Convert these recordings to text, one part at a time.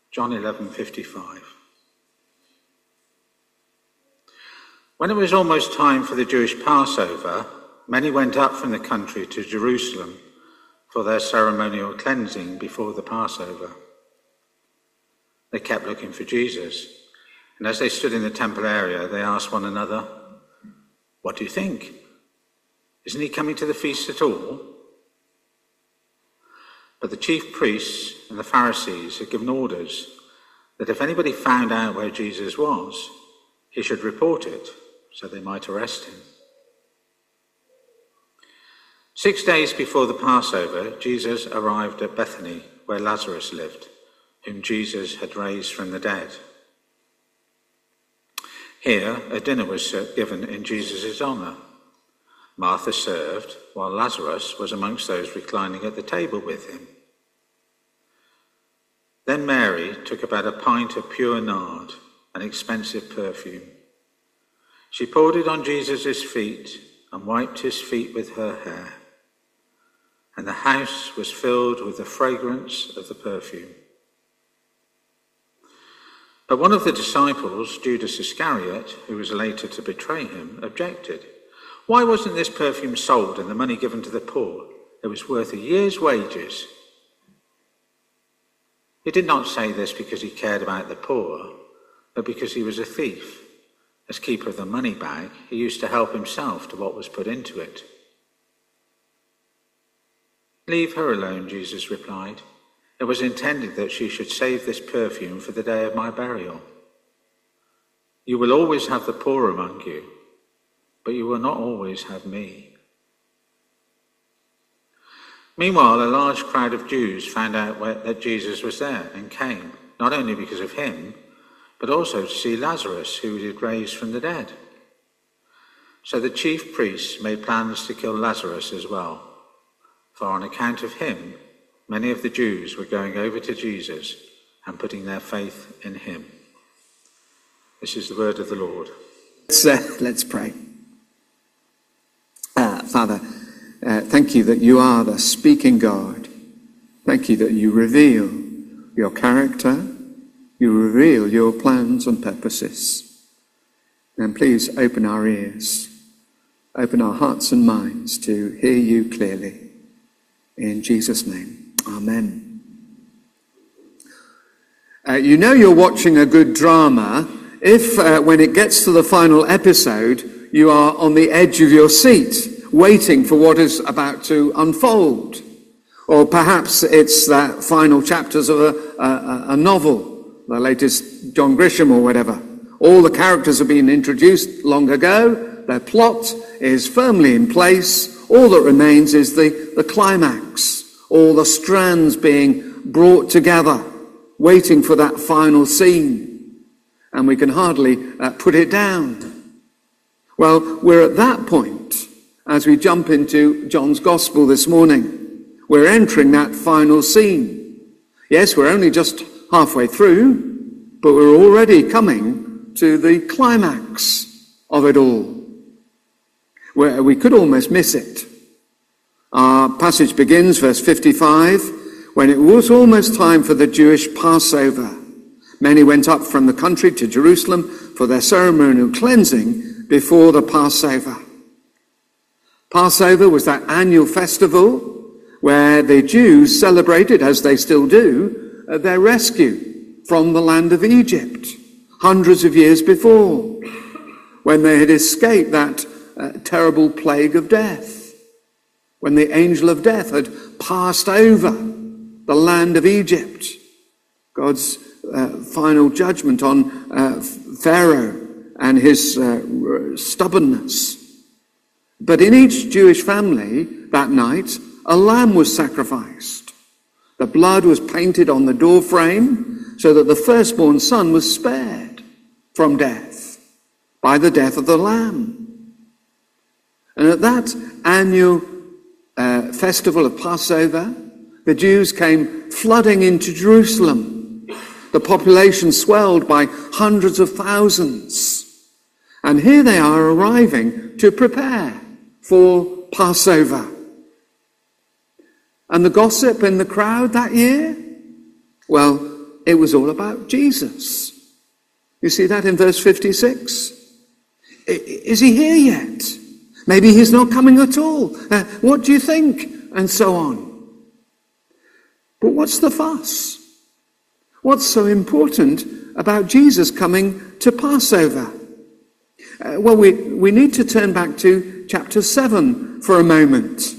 John 11:55. When it was almost time for the Jewish Passover, many went up from the country to Jerusalem for their ceremonial cleansing before the Passover. They kept looking for Jesus, and as they stood in the temple area, they asked one another, "What do you think? Isn't he coming to the feast at all?" But the chief priests and the Pharisees had given orders that if anybody found out where Jesus was, he should report it so they might arrest him. 6 days before the Passover, Jesus arrived at Bethany, where Lazarus lived, whom Jesus had raised from the dead. Here, a dinner was given in Jesus' honour. Martha served, while Lazarus was amongst those reclining at the table with him. Then Mary took about a pint of pure nard, an expensive perfume. She poured it on Jesus' feet and wiped his feet with her hair. And the house was filled with the fragrance of the perfume. But one of the disciples, Judas Iscariot, who was later to betray him, objected. "Why wasn't this perfume sold and the money given to the poor? It was worth a year's wages." He did not say this because he cared about the poor, but because he was a thief. As keeper of the money bag, he used to help himself to what was put into it. "Leave her alone," Jesus replied. "It was intended that she should save this perfume for the day of my burial. You will always have the poor among you, but you will not always have me." Meanwhile, a large crowd of Jews found out that Jesus was there and came, not only because of him, but also to see Lazarus, who he had raised from the dead. So the chief priests made plans to kill Lazarus as well, for on account of him, many of the Jews were going over to Jesus and putting their faith in him. This is the word of the Lord. Let's pray. Father, thank you that you are the speaking God. Thank you that you reveal your character, you reveal your plans and purposes. And please open our ears, open our hearts and minds to hear you clearly. In Jesus' name, amen. You know you're watching a good drama if, when it gets to the final episode, you are on the edge of your seat, waiting for what is about to unfold. Or perhaps it's the final chapters of a novel, the latest John Grisham or whatever. All the characters have been introduced long ago, their plot is firmly in place, all that remains is the climax, all the strands being brought together, waiting for that final scene. And we can hardly put it down. Well, we're at that point as we jump into John's Gospel this morning. We're entering that final scene. Yes, we're only just halfway through, but we're already coming to the climax of it all, where we could almost miss it. Our passage begins, verse 55, when it was almost time for the Jewish Passover. Many went up from the country to Jerusalem for their ceremonial cleansing before the Passover. Passover was that annual festival where the Jews celebrated, as they still do, their rescue from the land of Egypt, hundreds of years before, when they had escaped that terrible plague of death, when the angel of death had passed over the land of Egypt, God's final judgment on Pharaoh and his stubbornness. But in each Jewish family that night, a lamb was sacrificed. The blood was painted on the doorframe so that the firstborn son was spared from death by the death of the lamb. And at that annual festival of Passover, the Jews came flooding into Jerusalem. The population swelled by hundreds of thousands. And here they are arriving to prepare for Passover. And the gossip in the crowd that year? Well, It was all about Jesus. You see that in verse 56? Is he here yet? Maybe he's not coming at all. What do you think? And so on. But what's the fuss? What's so important about Jesus coming to Passover? Well, we need to turn back to chapter 7 for a moment.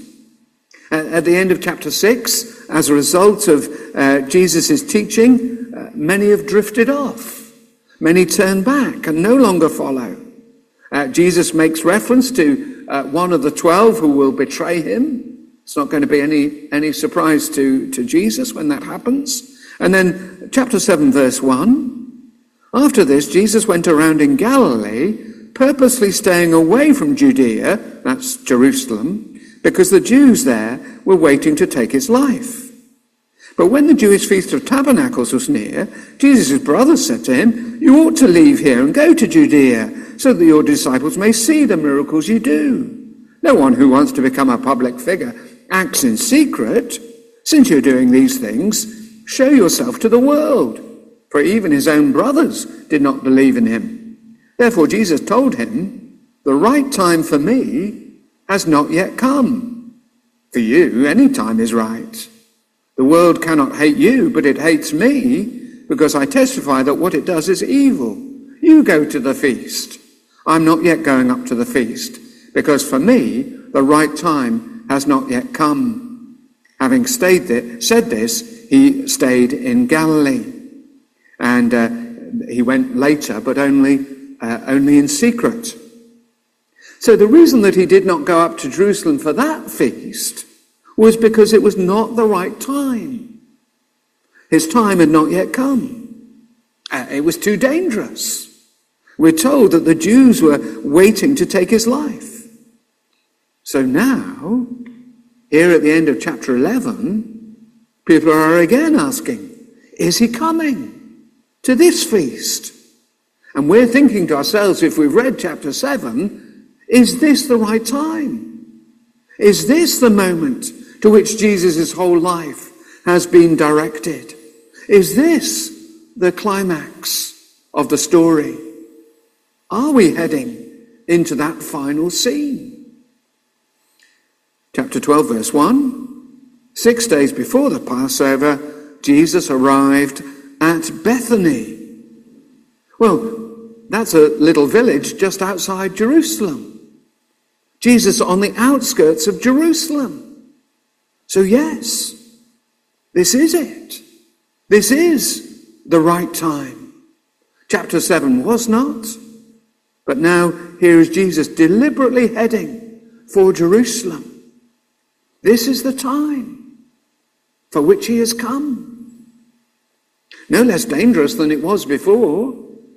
At the end of chapter 6, as a result of Jesus' teaching, many have drifted off. Many turn back and no longer follow. Jesus makes reference to one of the 12 who will betray him. It's not going to be any surprise to Jesus when that happens. And then chapter 7, verse 1. After this, Jesus went around in Galilee, purposely staying away from Judea, that's Jerusalem, because the Jews there were waiting to take his life. But when the Jewish Feast of Tabernacles was near, Jesus' brothers said to him, "You ought to leave here and go to Judea, so that your disciples may see the miracles you do. No one who wants to become a public figure acts in secret. Since you're doing these things, show yourself to the world." For even his own brothers did not believe in him. Therefore Jesus told him, "The right time for me has not yet come. For you, any time is right. The world cannot hate you, but it hates me, because I testify that what it does is evil. You go to the feast. I'm not yet going up to the feast, because for me, the right time has not yet come." Having said this, he stayed in Galilee. And he went later, but only in secret. So the reason that he did not go up to Jerusalem for that feast was because it was not the right time. His time had not yet come. It was too dangerous. We're told that the Jews were waiting to take his life. So now, here at the end of chapter 11, people are again asking, is he coming to this feast? And we're thinking to ourselves, if we've read chapter 7, is this the right time? Is this the moment to which Jesus' whole life has been directed? Is this the climax of the story? Are we heading into that final scene? Chapter 12, verse 1. 6 days before the Passover, Jesus arrived at Bethany. Well, that's a little village just outside Jerusalem. Jesus on the outskirts of Jerusalem. So yes, this is it. This is the right time. Chapter 7 was not. But now here is Jesus deliberately heading for Jerusalem. This is the time for which he has come. No less dangerous than it was before.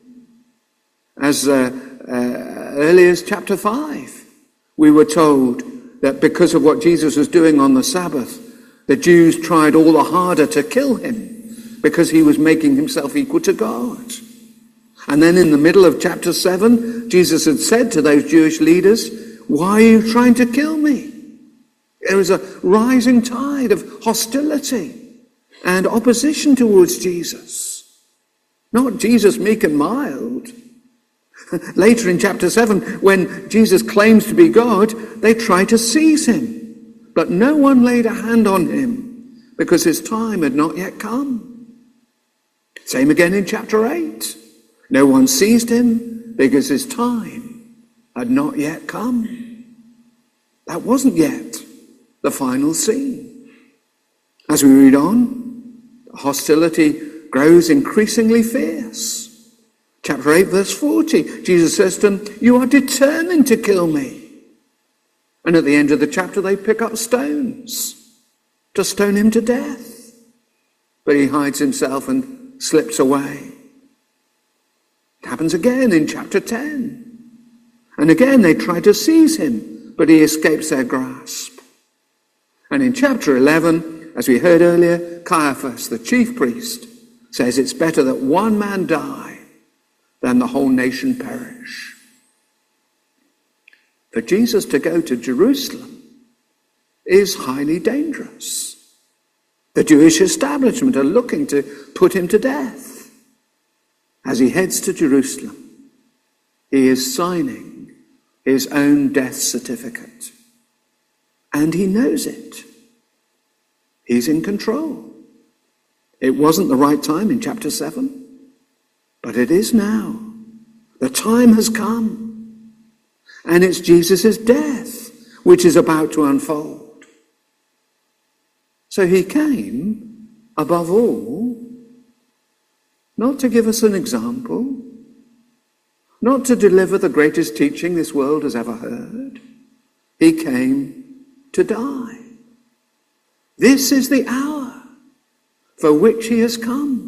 As early as chapter 5, we were told that because of what Jesus was doing on the Sabbath, the Jews tried all the harder to kill him because he was making himself equal to God. And then in the middle of chapter 7, Jesus had said to those Jewish leaders, "Why are you trying to kill me?" There was a rising tide of hostility and opposition towards Jesus. Not Jesus meek and mild. Later in chapter 7, when Jesus claims to be God, they try to seize him. But no one laid a hand on him because his time had not yet come. Same again in chapter 8. No one seized him because his time had not yet come. That wasn't yet the final scene. As we read on, hostility grows increasingly fierce. Chapter 8, verse 40, Jesus says to them, "You are determined to kill me." And at the end of the chapter, they pick up stones to stone him to death. But he hides himself and slips away. It happens again in chapter 10. And again, they try to seize him, but he escapes their grasp. And in chapter 11, as we heard earlier, Caiaphas, the chief priest, says it's better that one man die than the whole nation perish. For Jesus to go to Jerusalem is highly dangerous. The Jewish establishment are looking to put him to death. As he heads to Jerusalem, he is signing his own death certificate. And he knows it. He's in control. It wasn't the right time in chapter 7, but it is now. The time has come. And it's Jesus' death which is about to unfold. So he came, above all, not to give us an example, not to deliver the greatest teaching this world has ever heard. He came to die. This is the hour for which he has come.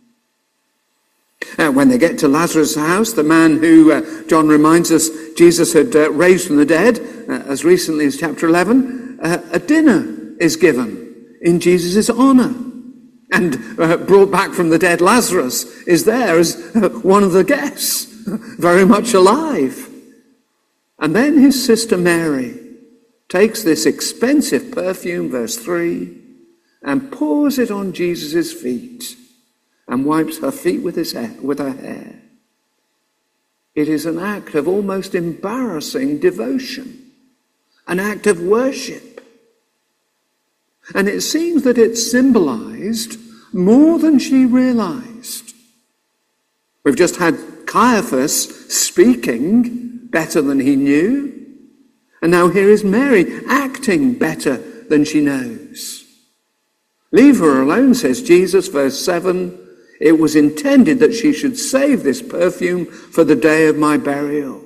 When they get to Lazarus' house, the man who, John reminds us, Jesus had raised from the dead, as recently as chapter 11, a dinner is given in Jesus' honour. And brought back from the dead Lazarus is there as one of the guests, very much alive. And then his sister Mary takes this expensive perfume, verse 3, and pours it on Jesus' feet and wipes her feet with her hair. It is an act of almost embarrassing devotion, an act of worship. And it seems that it symbolized more than she realized. We've just had Caiaphas speaking better than he knew. And now here is Mary acting better than she knows. Leave her alone, says Jesus, verse 7. It was intended that she should save this perfume for the day of my burial.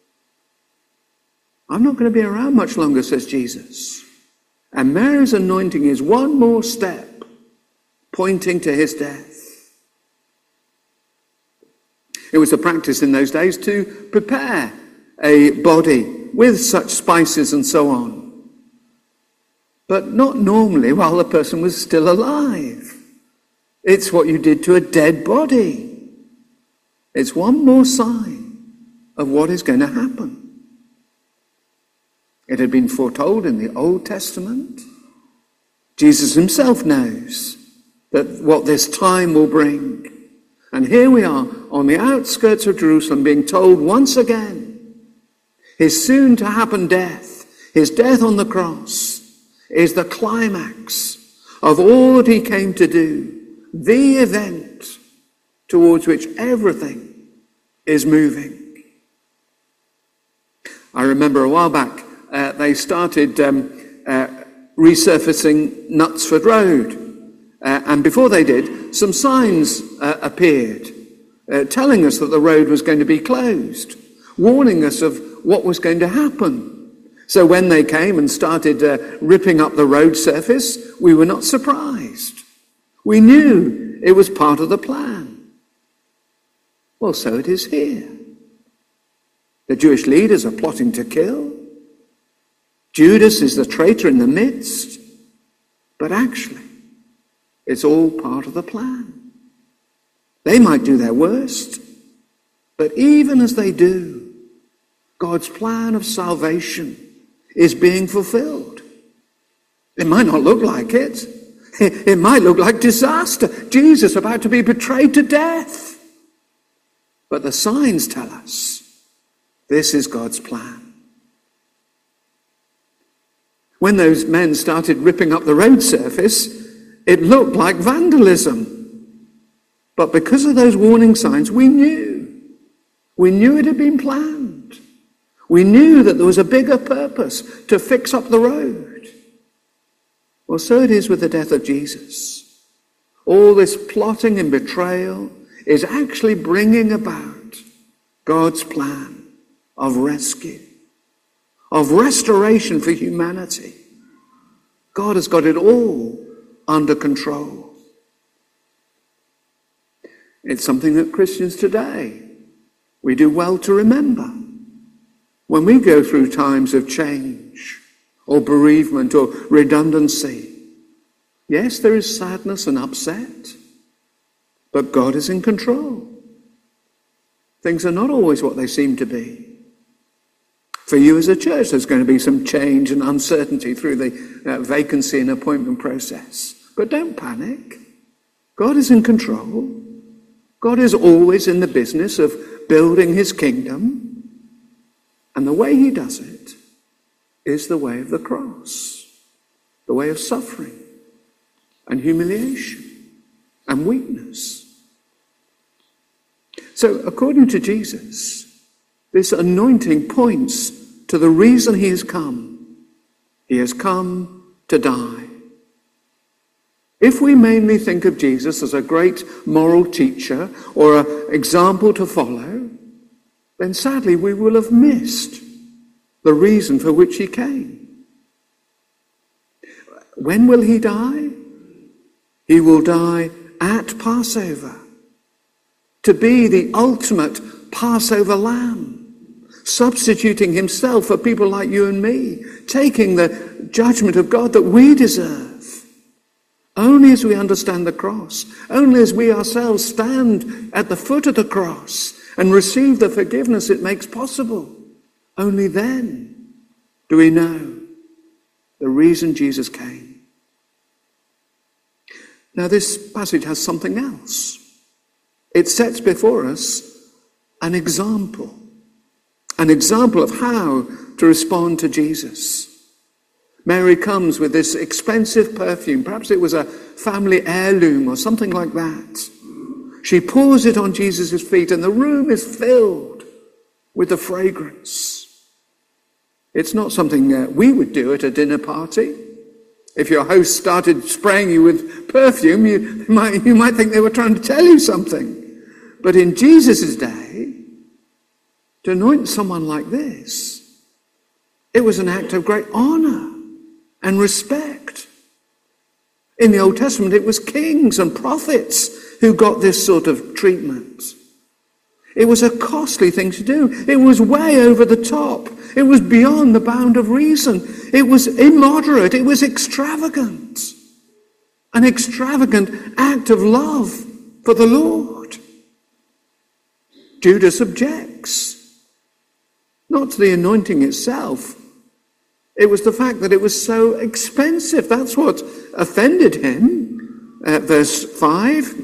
I'm not going to be around much longer, says Jesus. And Mary's anointing is one more step pointing to his death. It was a practice in those days to prepare a body with such spices and so on, but not normally while the person was still alive. It's what you did to a dead body. It's one more sign of what is going to happen. It had been foretold in the Old Testament. Jesus himself knows that what this time will bring. And here we are on the outskirts of Jerusalem being told once again his soon to happen death, his death on the cross, is the climax of all that he came to do, the event towards which everything is moving. I remember a while back they started resurfacing Knutsford Road. And before they did, some signs appeared telling us that the road was going to be closed, warning us of what was going to happen. So when they came and started ripping up the road surface, we were not surprised. We knew it was part of the plan. Well, so it is here. The Jewish leaders are plotting to kill. Judas is the traitor in the midst. But actually, it's all part of the plan. They might do their worst, but even as they do, God's plan of salvation is being fulfilled. It might not look like it. It might look like disaster. Jesus about to be betrayed to death. But the signs tell us this is God's plan. When those men started ripping up the road surface, it looked like vandalism. But because of those warning signs, we knew. We knew it had been planned. We knew that there was a bigger purpose to fix up the road. Well, so it is with the death of Jesus. All this plotting and betrayal is actually bringing about God's plan of rescue, of restoration for humanity. God has got it all under control. It's something that Christians today, we do well to remember. When we go through times of change or bereavement or redundancy, yes, there is sadness and upset, but God is in control. Things are not always what they seem to be. For you as a church, there's going to be some change and uncertainty through the vacancy and appointment process. But don't panic. God is in control. God is always in the business of building his kingdom. And the way he does it is the way of the cross, the way of suffering and humiliation and weakness. So according to Jesus, this anointing points to the reason he has come. He has come to die. If we mainly think of Jesus as a great moral teacher or an example to follow, then sadly we will have missed the reason for which he came. When will he die? He will die at Passover, to be the ultimate Passover lamb, substituting himself for people like you and me, taking the judgment of God that we deserve. Only as we understand the cross, only as we ourselves stand at the foot of the cross and receive the forgiveness it makes possible, only then do we know the reason Jesus came. Now this passage has something else. It sets before us an example of how to respond to Jesus. Mary comes with this expensive perfume. Perhaps it was a family heirloom or something like that. She pours it on Jesus' feet and the room is filled with the fragrance. It's not something we would do at a dinner party. If your host started spraying you with perfume, you might think they were trying to tell you something. But in Jesus' day, to anoint someone like this, it was an act of great honor and respect. In the Old Testament, it was kings and prophets who got this sort of treatment. It was a costly thing to do. It was way over the top. It was beyond the bound of reason. It was immoderate. It was extravagant. An extravagant act of love for the Lord. Judas objects, not to the anointing itself. It was the fact that it was so expensive. That's what offended him. Verse 5.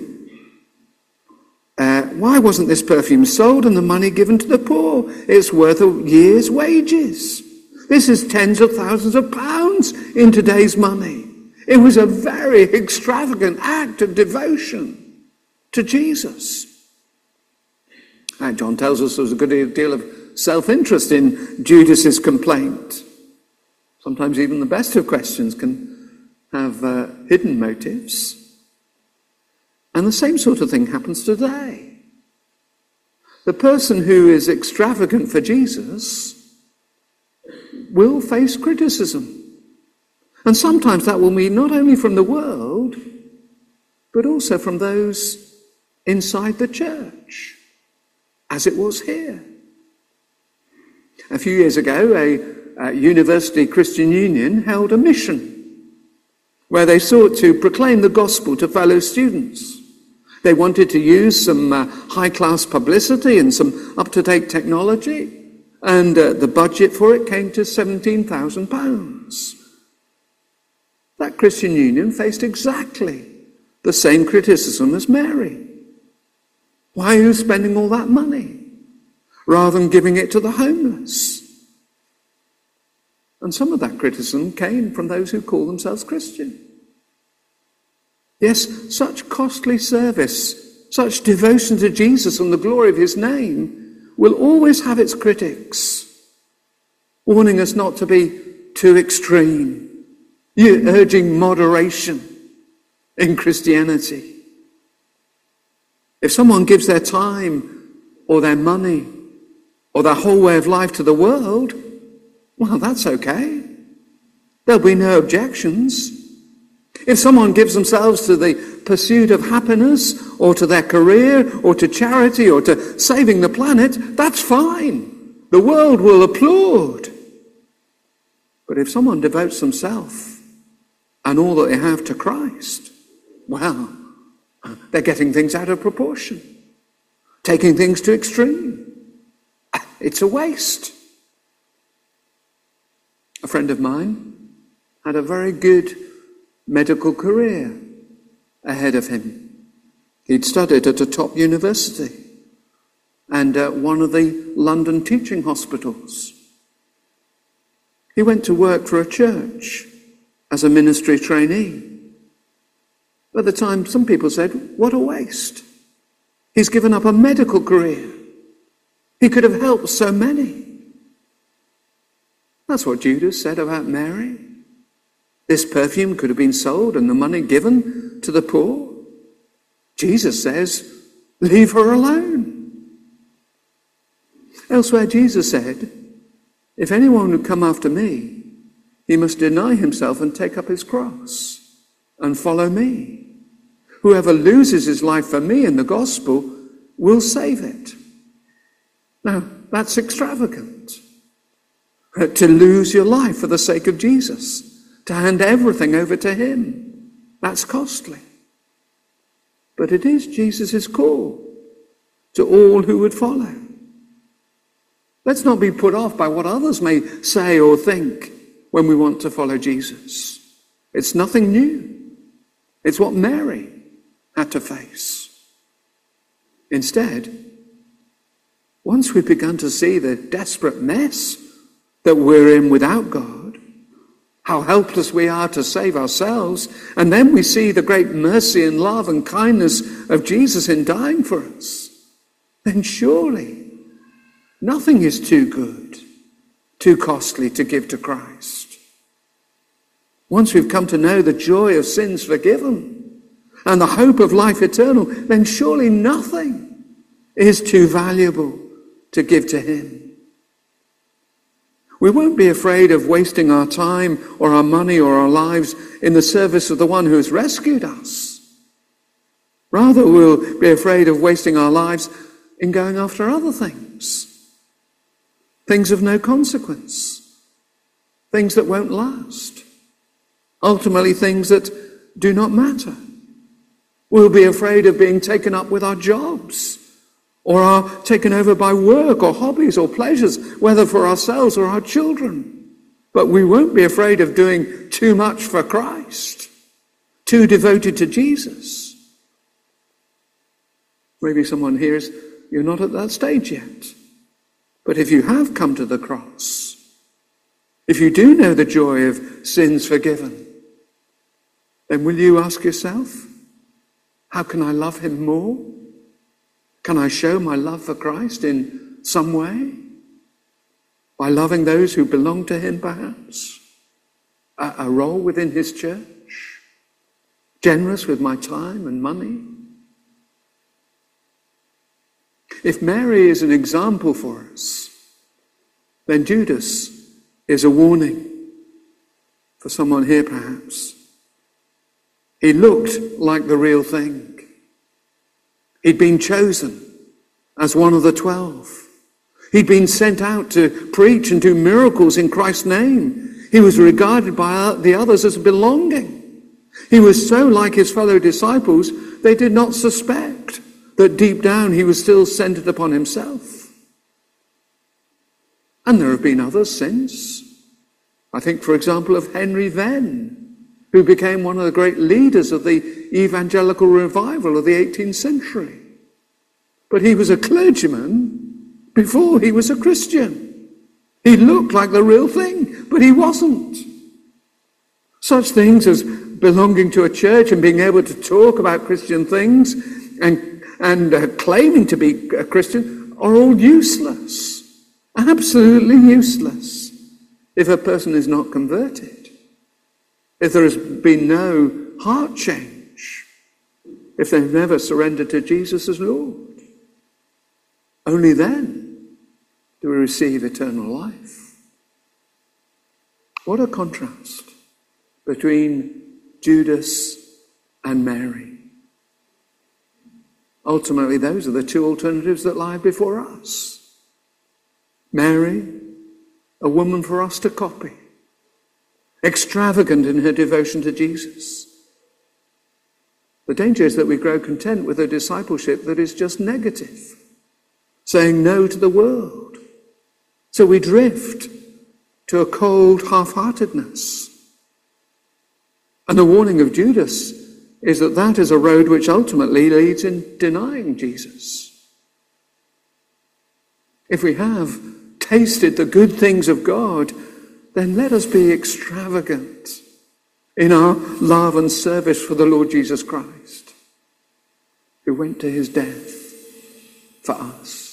Why wasn't this perfume sold and the money given to the poor? It's worth a year's wages. This is tens of thousands of pounds in today's money. It was a very extravagant act of devotion to Jesus. And John tells us there was a good deal of self-interest in Judas's complaint. Sometimes even the best of questions can have hidden motives. And the same sort of thing happens today. The person who is extravagant for Jesus will face criticism. And sometimes that will mean not only from the world, but also from those inside the church, as it was here. A few years ago, a University Christian Union held a mission where they sought to proclaim the gospel to fellow students. They wanted to use some high-class publicity and some up-to-date technology, and the budget for it came to £17,000. That Christian Union faced exactly the same criticism as Mary. Why are you spending all that money rather than giving it to the homeless? And some of that criticism came from those who call themselves Christian. Yes, such costly service, such devotion to Jesus and the glory of his name will always have its critics, warning us not to be too extreme, urging moderation in Christianity. If someone gives their time or their money or their whole way of life to the world, well, that's okay. There'll be no objections. If someone gives themselves to the pursuit of happiness or to their career or to charity or to saving the planet, that's fine. The world will applaud. But if someone devotes themselves and all that they have to Christ, well, they're getting things out of proportion, taking things to extreme. It's a waste. A friend of mine had a very good medical career ahead of him. He'd studied at a top university and one of the London teaching hospitals. He went to work for a church as a ministry trainee. At the time, some people said, what a waste. He's given up a medical career. He could have helped so many. That's what Judas said about Mary. This perfume could have been sold and the money given to the poor. Jesus says, leave her alone. Elsewhere, Jesus said, if anyone would come after me, he must deny himself and take up his cross and follow me. Whoever loses his life for me in the gospel will save it. Now, that's extravagant. To lose your life for the sake of Jesus, to hand everything over to him, that's costly. But it is Jesus' call to all who would follow. Let's not be put off by what others may say or think when we want to follow Jesus. It's nothing new. It's what Mary had to face. Instead, once we've begun to see the desperate mess that we're in without God, how helpless we are to save ourselves, and then we see the great mercy and love and kindness of Jesus in dying for us, then surely nothing is too good, too costly to give to Christ. Once we've come to know the joy of sins forgiven and the hope of life eternal, then surely nothing is too valuable to give to him. We won't be afraid of wasting our time or our money or our lives in the service of the one who has rescued us. Rather, we'll be afraid of wasting our lives in going after other things. Things of no consequence. Things that won't last. Ultimately, things that do not matter. We'll be afraid of being taken up with our jobs, or are taken over by work or hobbies or pleasures, whether for ourselves or our children. But we won't be afraid of doing too much for Christ, too devoted to Jesus. Maybe someone hears, you're not at that stage yet. But if you have come to the cross, if you do know the joy of sins forgiven, then will you ask yourself, how can I love him more? Can I show my love for Christ in some way? By loving those who belong to him, perhaps? A role within his church? Generous with my time and money? If Mary is an example for us, then Judas is a warning for someone here, perhaps. He looked like the real thing. He'd been chosen as one of the 12. He'd been sent out to preach and do miracles in Christ's name. He was regarded by the others as belonging. He was so like his fellow disciples, they did not suspect that deep down he was still centered upon himself. And there have been others since. I think, for example, of Henry Venn, who became one of the great leaders of the evangelical revival of the 18th century. But he was a clergyman before he was a Christian. He looked like the real thing, but he wasn't. Such things as belonging to a church and being able to talk about Christian things and claiming to be a Christian are all useless. Absolutely useless if a person is not converted. If there has been no heart change, if they've never surrendered to Jesus as Lord, only then do we receive eternal life. What a contrast between Judas and Mary. Ultimately, those are the two alternatives that lie before us. Mary, a woman for us to copy, extravagant in her devotion to Jesus. The danger is that we grow content with a discipleship that is just negative, saying no to the world. So we drift to a cold half-heartedness. And the warning of Judas is that that is a road which ultimately leads in denying Jesus. If we have tasted the good things of God, then let us be extravagant in our love and service for the Lord Jesus Christ, who went to his death for us.